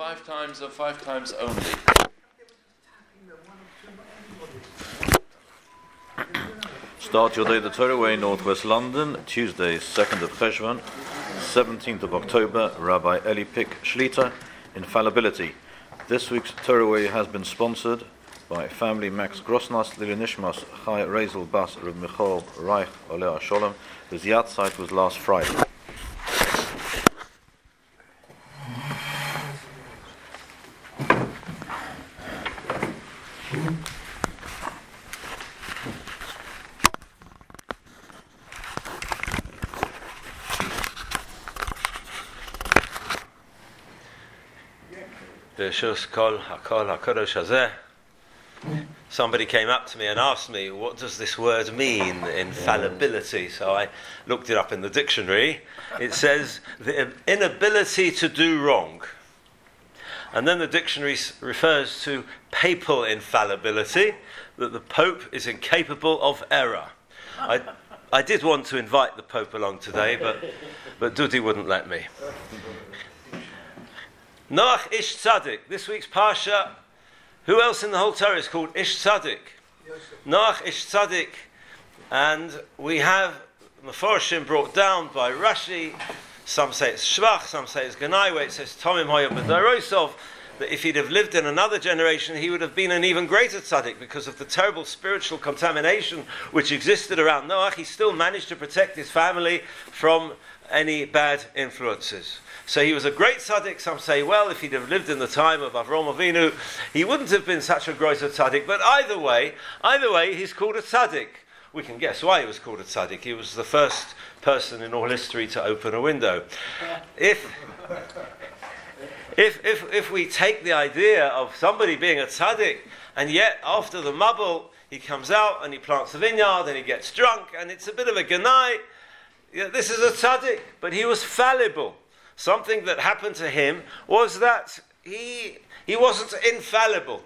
5 times or 5 times only. Start your day the Torah Way, Northwest London, Tuesday, 2nd of Cheshvan, 17th of October, Rabbi Eli Pick Shlita, Infallibility. This week's Torah Way has been sponsored by family Max Grossnas, Lili Nishmas, Chai Rezel Bas, Reb Michal Reich, Oleh Sholem, whose Yahrzeit was last Friday. Somebody came up to me and asked me, what does this word mean, infallibility? So I looked it up in the dictionary. It says the inability to do wrong. And then the dictionary refers to papal infallibility, that the Pope is incapable of error. I did want to invite the Pope along today, but Dudi wouldn't let me. Noach Ish Tzaddik. This week's Parsha, who else in the whole Torah is called Ish Tzaddik? Noach Ish Tzaddik. And we have Meforshim brought down by Rashi. Some say it's Shvach, some say it's Ganai, where it says Tomim Hoya B'Dairosov, that if he'd have lived in another generation, he would have been an even greater tzaddik because of the terrible spiritual contamination which existed around Noach. He still managed to protect his family from any bad influences. So he was a great tzaddik. Some say, well, if he'd have lived in the time of Avraham Avinu, he wouldn't have been such a great tzaddik. But either way, he's called a tzaddik. We can guess why he was called a tzaddik. He was the first person in all history to open a window. If we take the idea of somebody being a tzaddik, and yet after the mabul, he comes out and he plants a vineyard and he gets drunk, and it's a bit of a ganai, this is a tzaddik, but he was fallible. Something that happened to him was that he wasn't infallible.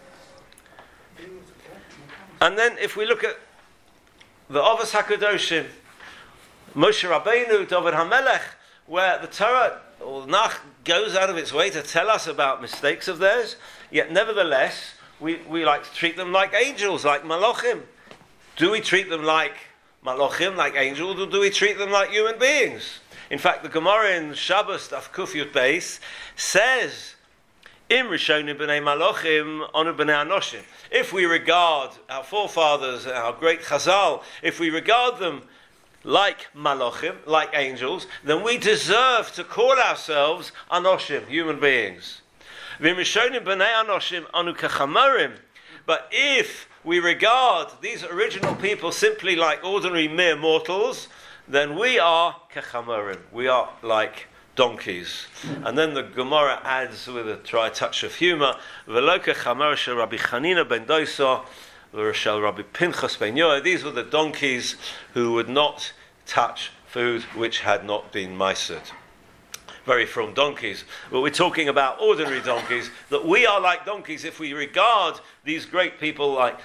And then if we look at the Avos HaKadoshim, Moshe Rabbeinu, David HaMelech, where the Torah or Nach goes out of its way to tell us about mistakes of theirs, yet nevertheless we like to treat them like angels, like Malachim. Do we treat them like Malachim, like angels, or do we treat them like human beings? In fact, the Gemara in Shabbos Daf Kuf Yud Beis says, "Im rishonim b'nei malachim anu b'nei anoshim." If we regard our forefathers, our great Chazal, if we regard them like malachim, like angels, then we deserve to call ourselves anoshim, human beings. V'im rishonim b'nei anoshim anu kachamorim. But if we regard these original people simply like ordinary mere mortals, then we are kechamorim. We are like donkeys. And then the Gemara adds with a dry touch of humour, v'lo kechamor shel Rabbi Chanina ben Dosa, v'shel Rabbi Pinchas ben Yoel. These were the donkeys who would not touch food which had not been meisered. Very from donkeys. But we're talking about ordinary donkeys, that we are like donkeys if we regard these great people like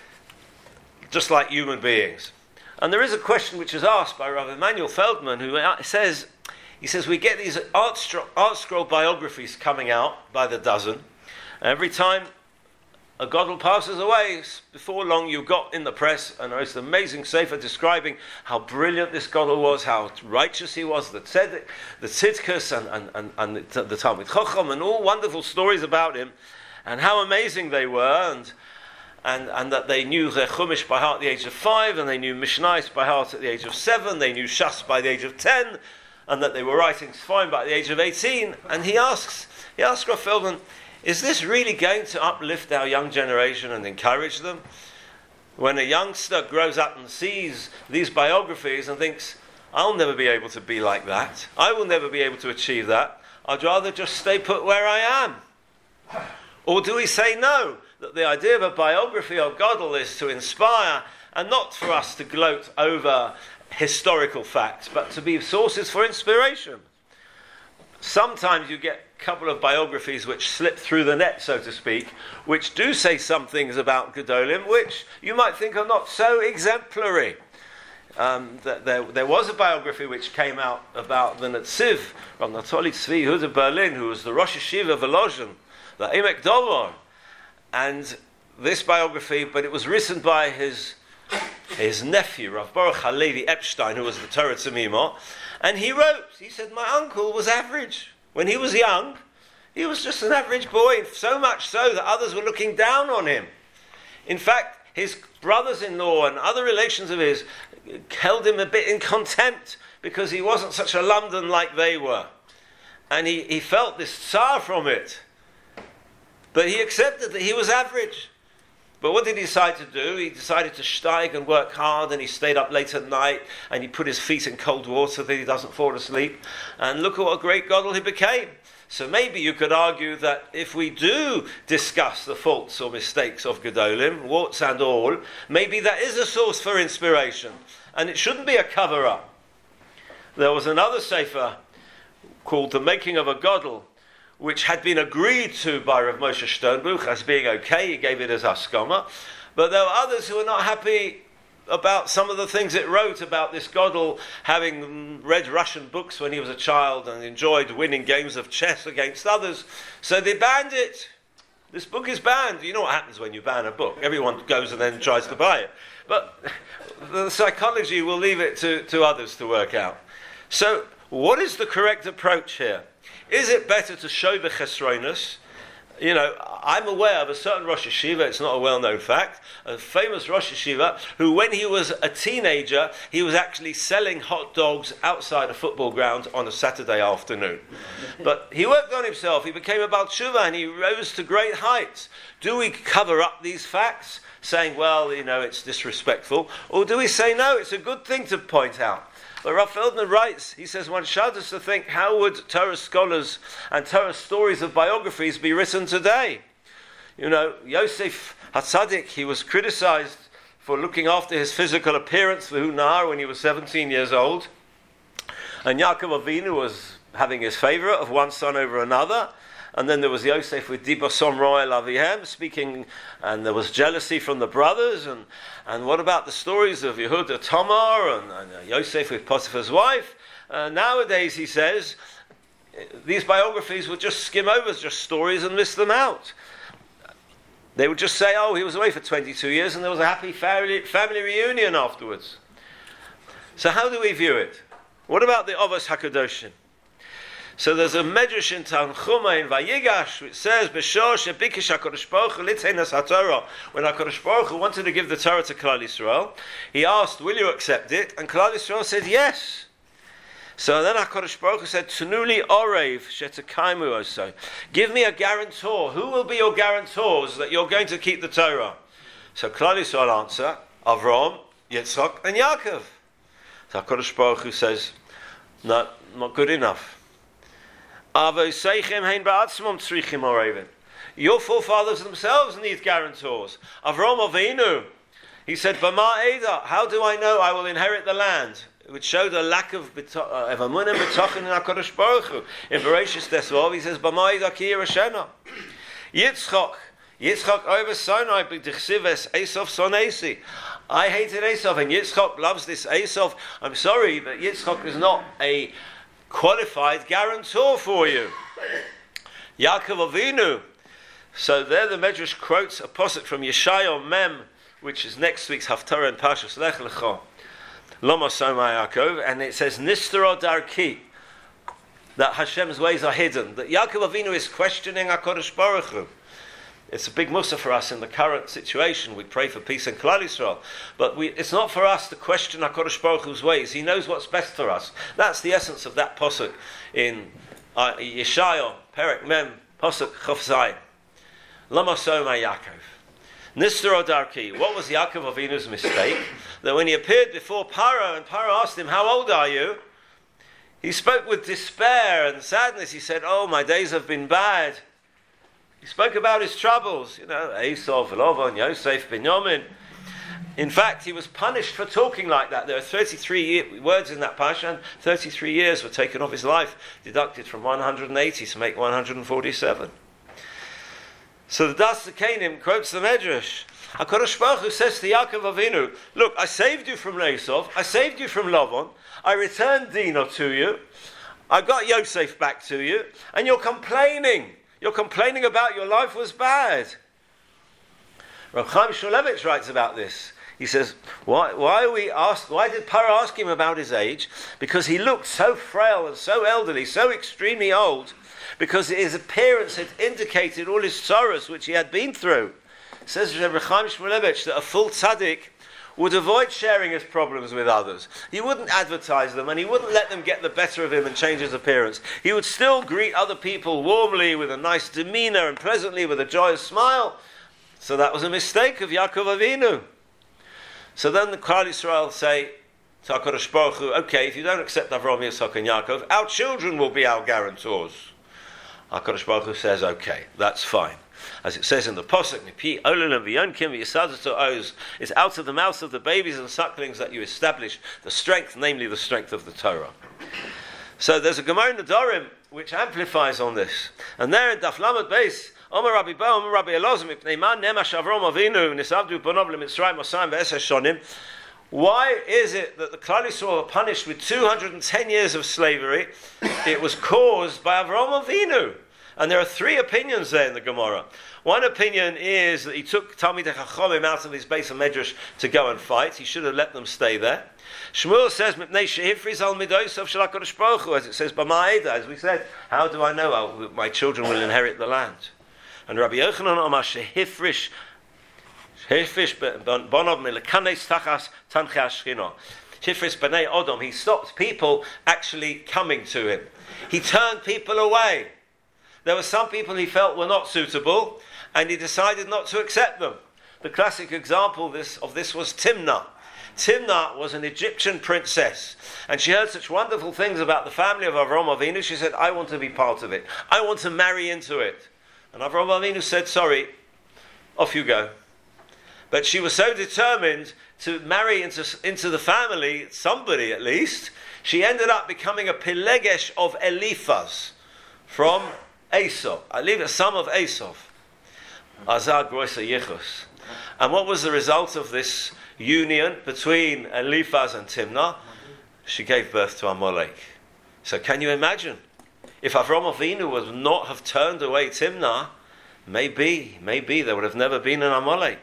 just like human beings. And there is a question which is asked by Rav Emanuel Feldman, who says, we get these art scroll biographies coming out by the dozen. Every time a gadol passes away, before long you've got in the press a most amazing sefer describing how brilliant this gadol was, how righteous he was, the tzedek, the tzidkus, and the Talmid Chacham, and all wonderful stories about him, and how amazing they were, and that they knew their Chumash by heart at the age of 5, and they knew Mishnais by heart at the age of 7, they knew Shas by the age of 10, and that they were writing Sfarim by the age of 18. And he asks Rav Feldman, is this really going to uplift our young generation and encourage them? When a youngster grows up and sees these biographies and thinks, I'll never be able to be like that, I will never be able to achieve that, I'd rather just stay put where I am. Or do we say no, that the idea of a biography of Gadol is to inspire, and not for us to gloat over historical facts, but to be sources for inspiration? Sometimes you get a couple of biographies which slip through the net, so to speak, which do say some things about Gedolim which you might think are not so exemplary. there was a biography which came out about the Netziv, Rav Natoli Tzvi Yehuda Berlin, who was the Rosh Yeshiva of Volozhin, the Emek Dovor. And this biography, but it was written by his nephew, Rav Baruch Halevi Epstein, who was the Torah Tzimimah. And he said, my uncle was average. When he was young, he was just an average boy, so much so that others were looking down on him. In fact, his brothers-in-law and other relations of his held him a bit in contempt because he wasn't such a London like they were. And he felt this tsar from it. But he accepted that he was average. But what did he decide to do? He decided to steig and work hard, and he stayed up late at night, and he put his feet in cold water so that he doesn't fall asleep. And look at what a great gadol he became. So maybe you could argue that if we do discuss the faults or mistakes of Gedolim, warts and all, maybe that is a source for inspiration, and it shouldn't be a cover-up. There was another sefer called The Making of a Gadol, which had been agreed to by Rav Moshe Sternbuch as being okay. He gave it as haskama. But there were others who were not happy about some of the things it wrote about this Gadol having read Russian books when he was a child and enjoyed winning games of chess against others. So they banned it. This book is banned. You know what happens when you ban a book. Everyone goes and then tries to buy it. But the psychology will leave it to others to work out. So what is the correct approach here? Is it better to show the chesroinus? You know, I'm aware of a certain Rosh Yeshiva, it's not a well-known fact, a famous Rosh Yeshiva, who when he was a teenager, he was actually selling hot dogs outside a football ground on a Saturday afternoon. But he worked on himself, he became a Baal Tshuva, and he rose to great heights. Do we cover up these facts, saying, well, you know, it's disrespectful? Or do we say, no, it's a good thing to point out? But Rav Feldman writes, he says, one shudders to think, how would Torah scholars and Torah stories of biographies be written today? You know, Yosef HaTzadik, he was criticized for looking after his physical appearance for Nahar when he was 17 years old. And Yaakov Avinu was having his favorite of one son over another. And then there was Yosef with Diba Somroi Lavihem speaking, and there was jealousy from the brothers. And what about the stories of Yehuda Tamar and Yosef with Potiphar's wife? Nowadays, he says, these biographies would just skim over just stories and list them out. They would just say, oh, he was away for 22 years and there was a happy family reunion afterwards. So how do we view it? What about the Avos HaKadoshim? So there's a medrash in Tanchuma in Vayigash which says, "B'shor shebikish HaKadosh Baruch Hu litzenas haTorah." When HaKadosh Baruch Hu wanted to give the Torah to Klal Yisrael, he asked, "Will you accept it?" And Klal Yisrael said, "Yes." So then HaKadosh Baruch Hu said, "Tunuli orev shetekaimu oso." Give me a guarantor. Who will be your guarantors that you're going to keep the Torah? So Klal Yisrael answer, Avram, Yitzchak, and Yaakov. So HaKadosh Baruch Hu says, not good enough. Your forefathers themselves need guarantors. Avram Avinu, he said, "Bama Eda, how do I know I will inherit the land?" Which showed a lack of emunah b'tochen in HaKadosh Baruch Hu. In Bereshis Tesvav, he says, "Bama Eda ki Yerashena." Yitzchak over Sinai b'dichsives Esav son Esi. I hated Esav, and Yitzchak loves this Esav. I'm sorry, but Yitzchak is not a qualified guarantor for you. Yaakov Avinu. So there the Medrash quotes a posuk from Yeshayahu Mem, which is next week's Haftarah and Parshas Lech Lecha. Lama Soma Yaakov, and it says Nistero Darki, that Hashem's ways are hidden. That Yaakov Avinu is questioning HaKadosh Baruch Hu. It's a big mussar for us in the current situation. We pray for peace in Klal Yisrael. But it's not for us to question HaKadosh Baruch Hu's ways. He knows what's best for us. That's the essence of that posuk in Yeshayahu, Perek Mem, posuk Chof Zayin. Lama Soma Yaakov. Nistero Darki. What was Yaakov Avinu's mistake? That when he appeared before Paro, and Paro asked him, "How old are you?" he spoke with despair and sadness. He said, "Oh, my days have been bad." He spoke about his troubles, Esau, Lavan, Yosef, Binyamin. In fact, he was punished for talking like that. There are 33 words in that parasha, and 33 years were taken off his life, deducted from 180 to make 147. So the Das Zekanim quotes the Medrash, HaKadosh Baruch Hu says to Yaakov Avinu, look, I saved you from Esau, I saved you from Lavan, I returned Dinah to you, I got Yosef back to you, and you're complaining. You're complaining about your life was bad. Rav Chaim Shmulevitz writes about this. He says, why did Paro ask him about his age? Because he looked so frail and so elderly, so extremely old, because his appearance had indicated all his sorrows which he had been through. Says Rav Chaim Shmulevitz that a full tzaddik would avoid sharing his problems with others. He wouldn't advertise them, and he wouldn't let them get the better of him and change his appearance. He would still greet other people warmly, with a nice demeanor, and pleasantly, with a joyous smile. So that was a mistake of Yaakov Avinu. So then the Klal Yisrael say to HaKadosh Baruch Hu, okay, if you don't accept Avraham, Yitzchak, and Yaakov, our children will be our guarantors. HaKadosh Baruch Hu says, okay, that's fine. As it says in the Pasuk, it's out of the mouths of the babies and sucklings that you establish the strength, namely the strength of the Torah. So there's a Gemara in the Dorim which amplifies on this. And there in Daf Lamed Beis, Omer Rabbi Bo, Omer Rabbi Elazar, Mipnei Man Nemash Avrom Avinu, Nisavdu Bonov LeMitzrayim Osayim Ve'eser Shonim. Why is it that the Klal Yisrael were punished with 210 years of slavery? It was caused by Avrom Avinu. And there are three opinions there in the Gemara. One opinion is that he took Talmidei Chachamim out of his base of Medrash to go and fight. He should have let them stay there. Shmuel says, "Mipnei shehifriz al midosav shel HaKadosh Baruch Hu," as it says, "B'ma'eda." As we said, how do I know my children will inherit the land? And Rabbi Yochanan Omar shehifrish bonov melekanes tachas tanchei hashchina. Shifris b'nei Odom. He stopped people actually coming to him. He turned people away. There were some people he felt were not suitable, and he decided not to accept them. The classic example of this was Timnah. Timnah was an Egyptian princess, and she heard such wonderful things about the family of Avram Avinu. She said, I want to be part of it. I want to marry into it. And Avram Avinu said, sorry, off you go. But she was so determined to marry into the family, somebody at least, she ended up becoming a Pelegesh of Eliphaz from Esau. I leave a son of Esau. Azar Groisa Yichus. And what was the result of this union between Eliphaz and Timnah? She gave birth to Amalek. So can you imagine? If Avram Avinu would not have turned away Timnah, maybe there would have never been an Amalek.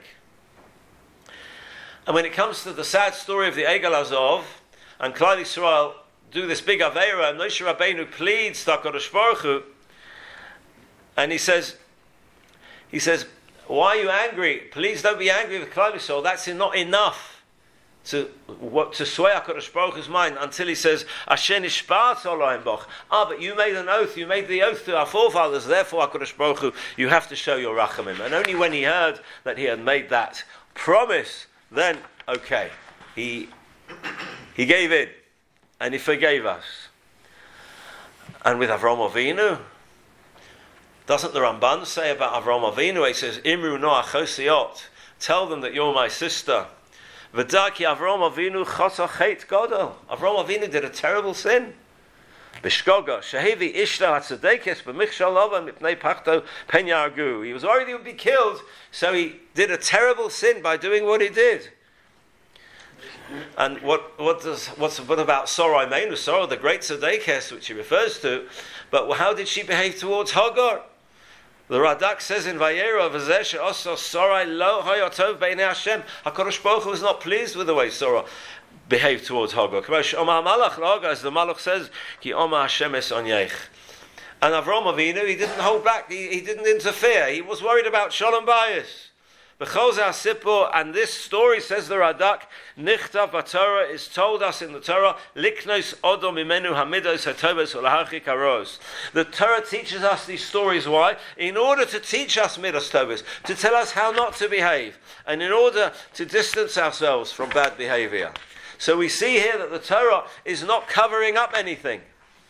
And when it comes to the sad story of the Egel Azov, and Klal Yisrael do this big Aveira, and Moshe Rabbeinu pleads to HaKadosh Baruch Hu, and he says, why are you angry? Please don't be angry with Klal Yisrael. That's not enough to sway HaKadosh Baruch Hu's mind until he says, Asher nishba'at olayim boch. But you made an oath. You made the oath to our forefathers. Therefore, HaKadosh Baruch Hu, you have to show your rachamim. And only when he heard that he had made that promise, then, okay, he gave in. And he forgave us. And with Avram Avinu, doesn't the Ramban say about Avram Avinu? He says, Imru no achosiot. Tell them that you're my sister. V'daki Avram Avinu chasa chet gadol. Avram Avinu did a terrible sin. Bishkoga shehevi ishta hatzedekes b'michshal lava mipnei pachto pen yargu. He was worried he would be killed, so he did a terrible sin by doing what he did. And what about Sarah Imenu? Sarah, the great tzedekes, which he refers to, but how did she behave towards Hagar? The Radak says in Vayera, "V'zeh also Sarah lo hayotov b'nei Hashem." HaKadosh Baruch Hu was not pleased with the way Sarah behaved towards Hagar. Omar Malach Hagar, as the Malach says, "Ki Omar Hashem es onyech." And Avram Avinu, he didn't hold back. He didn't interfere. He was worried about Shalom Bayis. And this story, says the Radak, Nichtav b'Torah, is told us in the Torah, Liknos Odom imenu hamidos hatovos ulahachik haros. The Torah teaches us these stories. Why? In order to teach us midos tovos, to tell us how not to behave, and in order to distance ourselves from bad behavior. So we see here that the Torah is not covering up anything.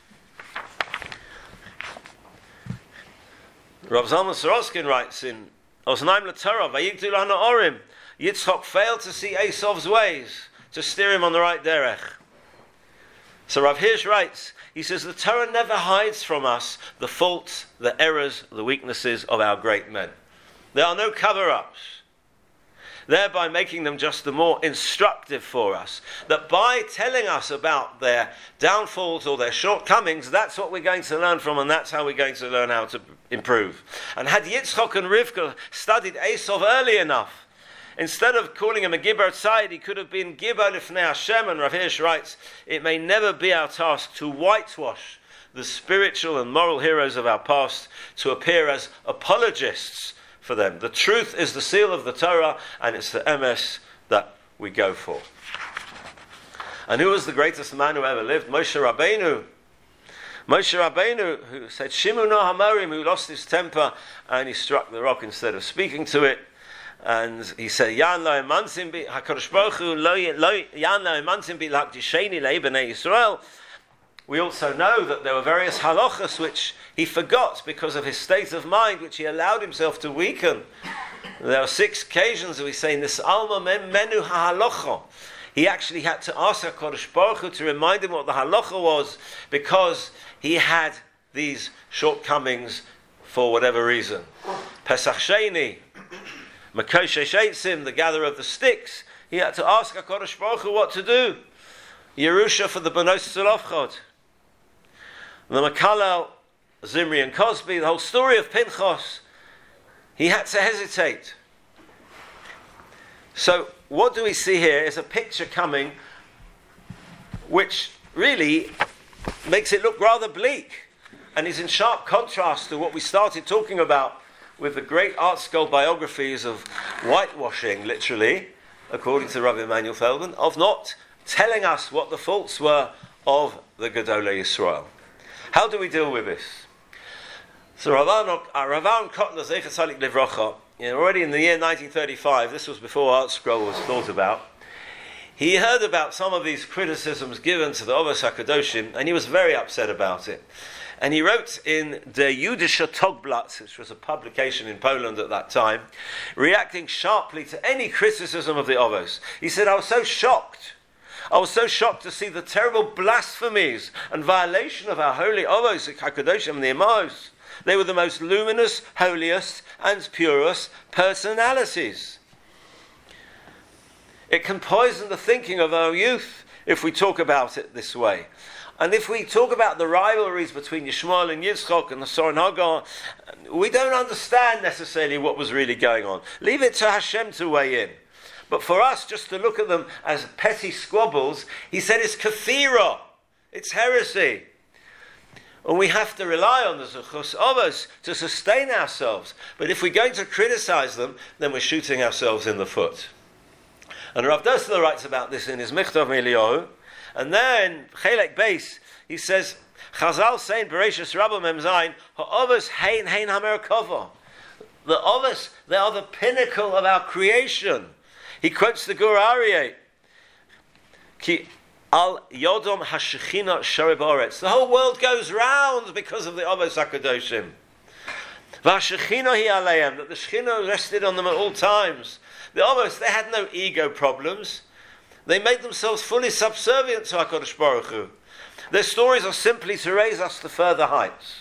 Rav Zalman Soroskin writes in Oznaim l'Torah, vayigdu lana orim. Yitzchok failed to see Esav's ways, to steer him on the right derech. So Rav Hirsch writes, he says, the Torah never hides from us the faults, the errors, the weaknesses of our great men. There are no cover-ups. thereby making them just the more instructive for us. That by telling us about their downfalls or their shortcomings, that's what we're going to learn from, and that's how we're going to learn how to improve. And had Yitzchok and Rivka studied Esav early enough, instead of calling him a Gibor Tzayid, he could have been Gibor Lifnei Hashem. And Rav Hirsch writes, it may never be our task to whitewash the spiritual and moral heroes of our past, to appear as apologists for them. The truth is the seal of the Torah, and it's the emes that we go for. And who was the greatest man who ever lived? Moshe Rabbeinu. Moshe Rabbeinu, who said, Shimu no Hamorim, who lost his temper, and he struck the rock instead of speaking to it. And he said, Yan lo emansim bi, HaKadosh Baruch Hu, Yan lo emansim bi l'hakdisheni le'ibnei Yisrael. We also know that there were various halachas which he forgot because of his state of mind, which he allowed himself to weaken. There are 6 occasions that we say, Nis alma menu ha'halacha. He actually had to ask HaKadosh Baruch Hu to remind him what the halacha was, because he had these shortcomings for whatever reason. Pesach Sheni, Makoshe Sheitzim, the gatherer of the sticks, he had to ask HaKadosh Baruch Hu what to do. Yerusha for the Benos Tzolofchot. The Makalel, Zimri and Cosby, the whole story of Pinchas, he had to hesitate. So what do we see here is a picture coming which really makes it look rather bleak, and is in sharp contrast to what we started talking about with the great art school biographies of whitewashing, literally, according to Rabbi Emanuel Feldman, of not telling us what the faults were of the Gedolei Yisrael. How do we deal with this? So Rav Aaron Kotler, Zecher Tzaddik Livrocha, already in the year 1935, this was before Art Scroll was thought about, he heard about some of these criticisms given to the Ovos HaKadoshim, and he was very upset about it. And he wrote in Der Jüdische Tagblatt, which was a publication in Poland at that time, reacting sharply to any criticism of the Ovos. He said, I was so shocked to see the terrible blasphemies and violation of our holy Ovos HaKadoshim and the Imos. They were the most luminous, holiest, and purest personalities. It can poison the thinking of our youth if we talk about it this way. And if we talk about the rivalries between Yishmael and Yitzchok and the Soren Hagar, we don't understand necessarily what was really going on. Leave it to Hashem to weigh in. But for us, just to look at them as petty squabbles, he said it's kafira, it's heresy. And we have to rely on the Zuchos Ovos to sustain ourselves. But if we're going to criticize them, then we're shooting ourselves in the foot. And Rav Dosler writes about this in his Michtav Eliyahu. And then, Chelek Beis, he says, Chazal saying, Bereshis Rabba Mem Zayin, Ha'ovos hein hamerkava. The Ovos, they are the pinnacle of our creation. He quotes the Gur Aryeh, Ki al Yodom HaShechina Shorei Ba'aretz. The whole world goes round because of the Ovos HaKadoshim. V'HaShechina hi aleim, that the Shechina rested on them at all times. The Ovos, they had no ego problems. They made themselves fully subservient to HaKadosh Baruch Hu. Their stories are simply to raise us to further heights.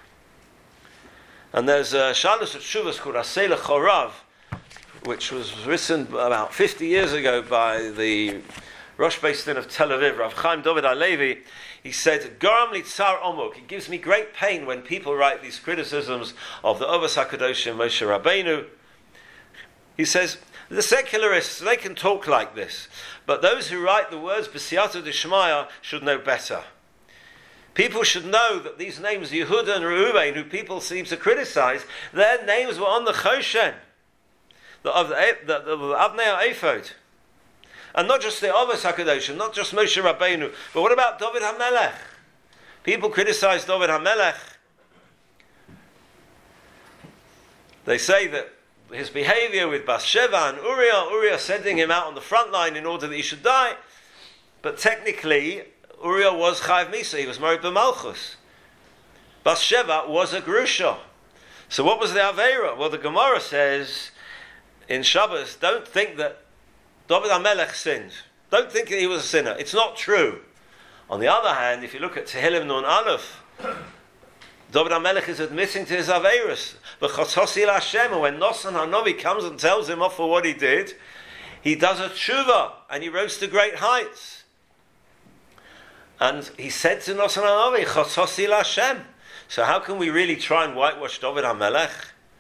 And there's a Shalus at Shuvas called Aseh L'Chorav, which was written about 50 years ago by the Rosh Beis Din of Tel Aviv, Rav Chaim David HaLevi. He said, Garam li tsar omuk. It gives me great pain when people write these criticisms of the Ovos HaKadoshim Moshe Rabbeinu. He says, the secularists, they can talk like this, but those who write the words B'siyata D'Shmaya should know better. People should know that these names, Yehuda and Reuven, who people seem to criticize, their names were on the Choshen, the Avnei HaEphod. And not just the Ovos HaKadoshim, not just Moshe Rabbeinu, but what about David HaMelech? People criticize David HaMelech. They say that his behavior with Bathsheba and Uriah sending him out on the front line in order that he should die. But technically, Uriah was Chayav Misa, he was married by Malchus. Bathsheba was a Grusha. So what was the Aveira? Well, the Gemara says in Shabbos, don't think that David HaMelech sinned. Don't think that he was a sinner. It's not true. On the other hand, if you look at Tehillim Nun Aleph, David HaMelech is admitting to his Aveirus. V'chotzosi l'Hashem, and when Nosan HaNovi comes and tells him off for what he did, he does a tshuva, and he rose to great heights. And he said to Nosan HaNovi, Chotzosi l'Hashem. So how can we really try and whitewash David HaMelech?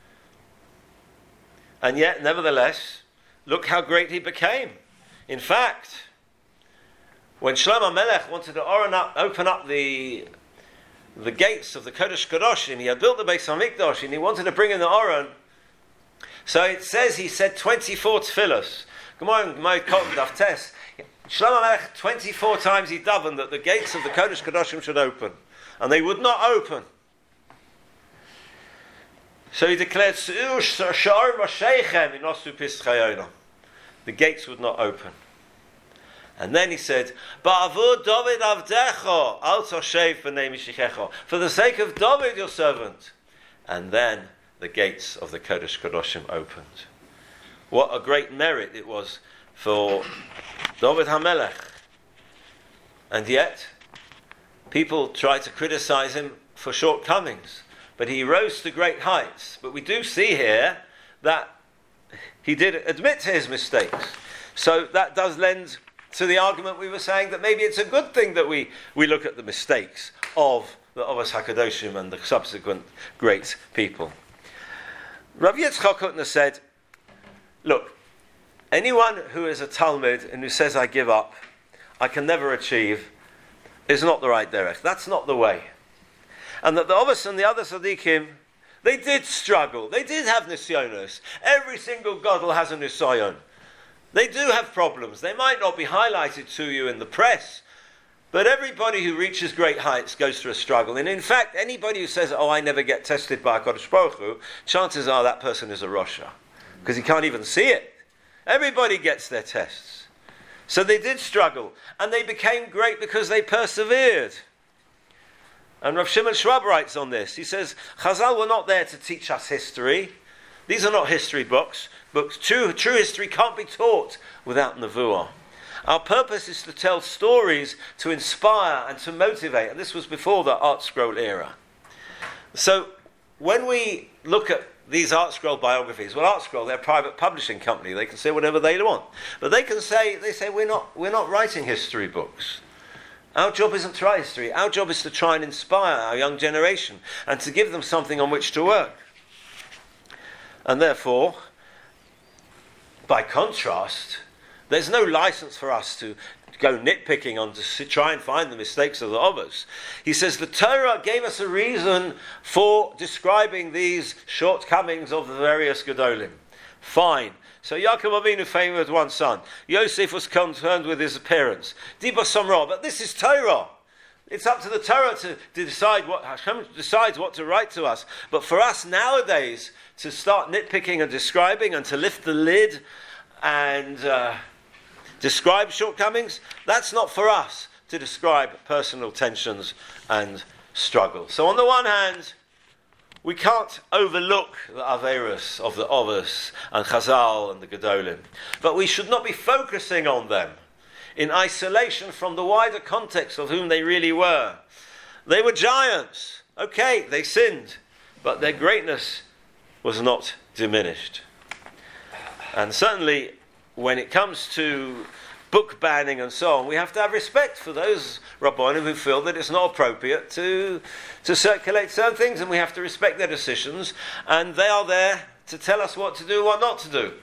And yet, nevertheless, look how great he became. In fact, when Shlomo HaMelech wanted to open up the gates of the Kodesh Kadoshim, he had built the Beis HaMikdash and he wanted to bring in the Aron. So it says he said 24 tefillos. Gemara Moed Katan Daf Tes. Shlomo HaMelech 24 times he davened that the gates of the Kodesh Kadoshim should open, and they would not open. So he declared, the gates would not open. And then he said, for the sake of David, your servant. And then the gates of the Kodesh Kadoshim opened. What a great merit it was for David HaMelech. And yet, people try to criticize him for shortcomings. But he rose to great heights. But we do see here that he did admit to his mistakes. So that does lend to the argument we were saying that maybe it's a good thing that we look at the mistakes of the Avos HaKadoshim and the subsequent great people. Rav Yitzchak Hutner said, look, anyone who is a Talmud and who says, I give up, I can never achieve, is not the right derech. That's not the way. And that the Avos and the other Tzaddikim, they did struggle. They did have nisyonos. Every single Gadol has a nisayon. They do have problems. They might not be highlighted to you in the press, but everybody who reaches great heights goes through a struggle. And in fact, anybody who says, oh, I never get tested by HaKadosh Baruch Hu, chances are that person is a Rosha, because he can't even see it. Everybody gets their tests. So they did struggle, and they became great because they persevered. And Rav Shimon Schwab writes on this. He says, Chazal were not there to teach us history. These are not history books. True history can't be taught without Nevuah. Our purpose is to tell stories to inspire and to motivate. And this was before the Art Scroll era. So when we look at these Art Scroll biographies, well, Art Scroll, they're a private publishing company. They can say whatever they want. But they say we're not writing history books. Our job isn't to write history. Our job is to try and inspire our young generation and to give them something on which to work. And therefore, by contrast, there's no license for us to go nitpicking on to try and find the mistakes of the others. He says the Torah gave us a reason for describing these shortcomings of the various Gedolim. Fine. So Yaakov Avinu favored one son. Yosef was concerned with his appearance. Diba Samra. But this is Torah. It's up to the Torah to decide what Hashem decides what to write to us. But for us nowadays to start nitpicking and describing and to lift the lid and describe shortcomings, that's not for us to describe personal tensions and struggles. So on the one hand, we can't overlook the Aveirus of the Avos and Chazal and the Gedolim. But we should not be focusing on them in isolation from the wider context of whom they really were. They were giants. Okay, they sinned, but their greatness was not diminished. And certainly, when it comes to book banning and so on, we have to have respect for those Rabbanim who feel that it's not appropriate to circulate certain things, and we have to respect their decisions, and they are there to tell us what to do, what not to do.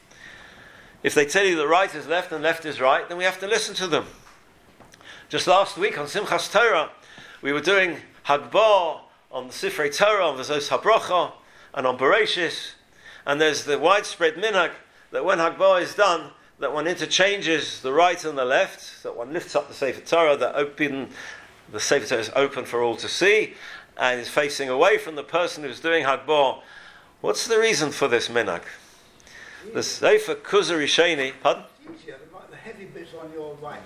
If they tell you that right is left and left is right, then we have to listen to them. Just last week on Simchas Torah, we were doing Hagbah on the Sifrei Torah, on V'zos HaBrocha, and on Bereshis, and there's the widespread minhag that when Hagbah is done, that one interchanges the right and the left, that one lifts up the Sefer Torah, the Sefer Torah is open for all to see, and is facing away from the person who's doing Hagbah. What's the reason for this minhag? The Sefer Kuzari Sheni, pardon? The heavy bits on your right.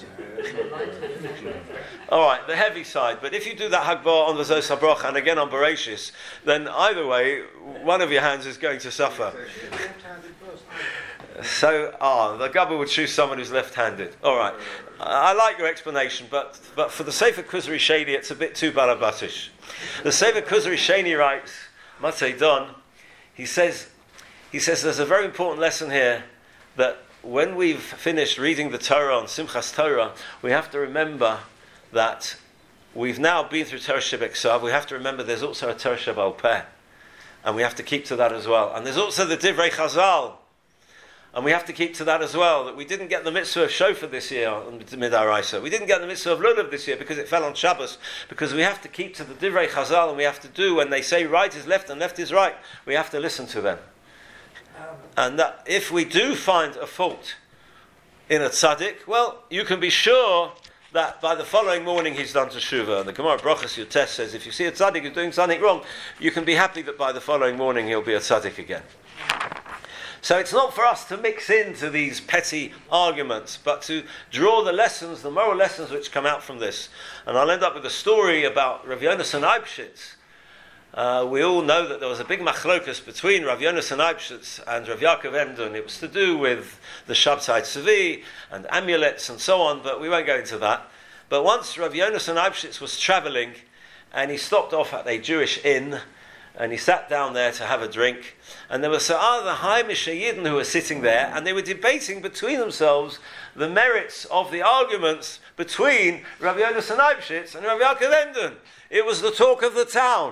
Alright, the heavy side. But if you do that Hagbah on the V'zos HaBrocha and again on Bereshis, then either way, one of your hands is going to suffer. So, the Gabba would choose someone who's left-handed. All right. I like your explanation, but for the Sefer Kuzari Sheni, it's a bit too balabatish. The Sefer Kuzari Sheni writes, Matzei Don, he says there's a very important lesson here, that when we've finished reading the Torah on Simchas Torah, we have to remember that we've now been through Torah Shebeksav. We have to remember there's also a Torah Shebal Peh, and we have to keep to that as well. And there's also the Divrei Chazal, and we have to keep to that as well, that we didn't get the mitzvah of shofar this year on Midaraisa. We didn't get the mitzvah of lulav this year because it fell on Shabbos, because we have to keep to the Divrei Chazal, and we have to do, when they say right is left and left is right, we have to listen to them. And that if we do find a fault in a tzaddik, well, you can be sure that by the following morning he's done teshuvah. And the Gemara Brachas Yotes says, if you see a tzaddik who's doing something wrong, you can be happy that by the following morning he'll be a tzaddik again. So it's not for us to mix into these petty arguments, but to draw the lessons, the moral lessons which come out from this. And I'll end up with a story about Rav Yonasan Eibshitz. We all know that there was a big machlokus between Rav Yonasan Eibshitz and Rav Yaakov Emden. It was to do with the Shabtai Tzvi and amulets and so on, but we won't go into that. But once Rav Yonasan Eibshitz was travelling, and he stopped off at a Jewish inn, and he sat down there to have a drink, and there were some other Haimisha Yidden who were sitting there, and they were debating between themselves the merits of the arguments between Rav Yonasan Eibshitz and Rav Yaakov Emden. It was the talk of the town.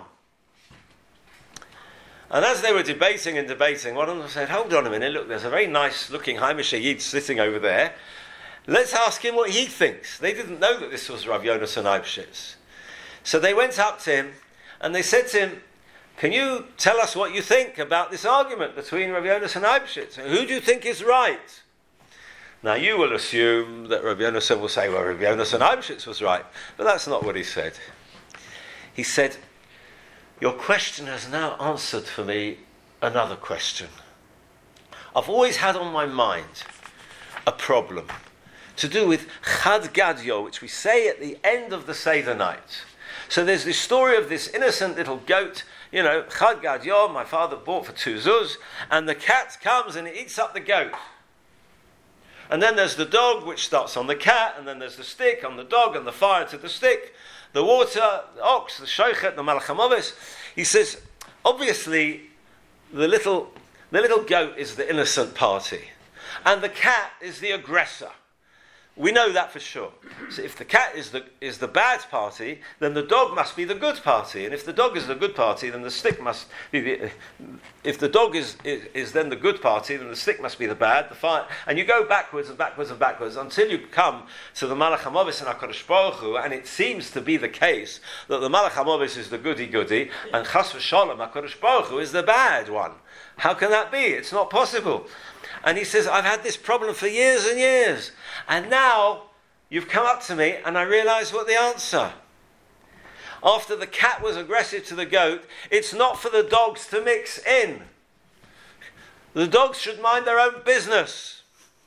And as they were debating, one of them said, hold on a minute, look, there's a very nice looking Haimisha Yid sitting over there. Let's ask him what he thinks. They didn't know that this was Rav Yonasan Eibshitz. So they went up to him, and they said to him, can you tell us what you think about this argument between Rav Yonasan and Eibshitz? Who do you think is right? Now you will assume that Rav Yonasan will say, well, Rav Yonasan and Eibshitz was right. But that's not what he said. He said, your question has now answered for me another question. I've always had on my mind a problem to do with Chad Gadyo, which we say at the end of the Seder night. So there's this story of this innocent little goat, Chad Gadyo, my father bought for 2 zuz, and the cat comes and it eats up the goat. And then there's the dog, which starts on the cat, and then there's the stick on the dog, and the fire to the stick, the water, the ox, the shochet, the malach hamovis. He says, obviously, the little goat is the innocent party, and the cat is the aggressor. We know that for sure. So if the cat is the bad party, then the dog must be the good party. And if the dog is the good party, then the stick must be if the dog is then the good party, then the stick must be the bad, the fire. And you go backwards and backwards and backwards until you come to the Malach HaMovis and HaKadosh Baruch Hu, and it seems to be the case that the Malach HaMovis is the goody-goody, and Chas v'Shalom HaKadosh Baruch Hu is the bad one. How can that be? It's not possible. And he says, I've had this problem for years and years. And now you've come up to me and I realise what the answer. After the cat was aggressive to the goat, it's not for the dogs to mix in. The dogs should mind their own business.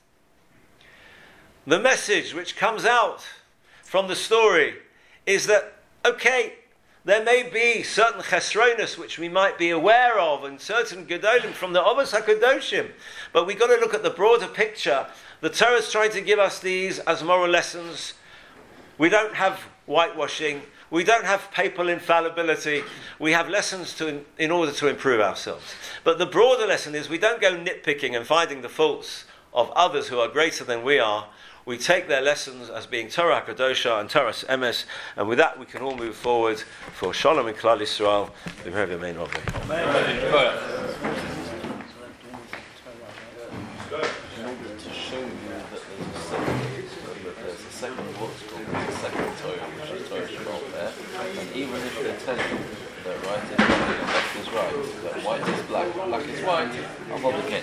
The message which comes out from the story is that, okay, there may be certain chesronos which we might be aware of and certain gedolim from the Avos HaKadoshim, but we've got to look at the broader picture. The Torah is trying to give us these as moral lessons. We don't have whitewashing. We don't have papal infallibility. We have lessons in order to improve ourselves. But the broader lesson is we don't go nitpicking and finding the faults of others who are greater than we are. We take their lessons as being Torah HaKadosha and Torah Emes, and with that we can all move forward for Shalom in Klal Yisrael. Amen. To show you that there's a second what's called the second Torah, which is Torah Shebal there, and even if they tell you that right is right and left is right, that white is black, black is white, I'll hold again.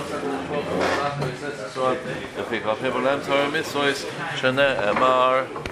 The people of Torah mitzvahs, Shana Emar.